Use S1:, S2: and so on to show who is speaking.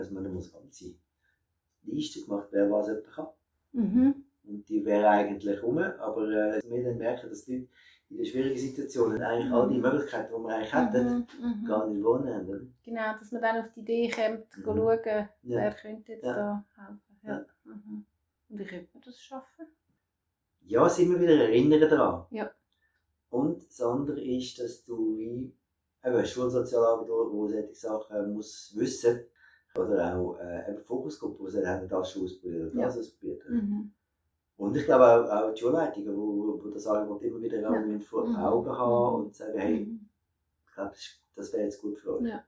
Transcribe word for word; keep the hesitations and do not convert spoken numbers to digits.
S1: dass man eine ganze Liste gemacht, wer was jemand kann.
S2: Mhm.
S1: Und die wäre eigentlich rum, aber äh, wir dann merken, dass die Leute in den schwierigen Situationen eigentlich
S2: Mhm.
S1: all die Möglichkeiten, die wir eigentlich hätten,
S2: Mhm.
S1: gar nicht wohnen. Oder?
S2: Genau, dass man dann auf die Idee kommt,
S1: Mhm.
S2: schauen,
S1: Ja.
S2: wer könnte jetzt
S1: Ja.
S2: da helfen. Ja.
S1: Ja.
S2: Mhm. Und wie könnte man das schaffen?
S1: Ja, sind wir wieder erinnern daran.
S2: Ja.
S1: Und das andere ist, dass du wie eben Schulsozialagentur, wo solche Sachen muss wissen, oder auch äh, eben Fokusgruppen, die haben das schon ausprobiert oder
S2: Ja.
S1: das ausprobiert.
S2: Mhm.
S1: Und ich glaube auch, auch die Schulleitungen, die wo, wo das Angebot immer wieder
S2: Ja.
S1: auch vor
S2: Mhm.
S1: Augen haben
S2: Mhm.
S1: und sagen, hey,
S2: Mhm.
S1: ich glaube, das, das wäre jetzt gut für euch.
S2: Ja.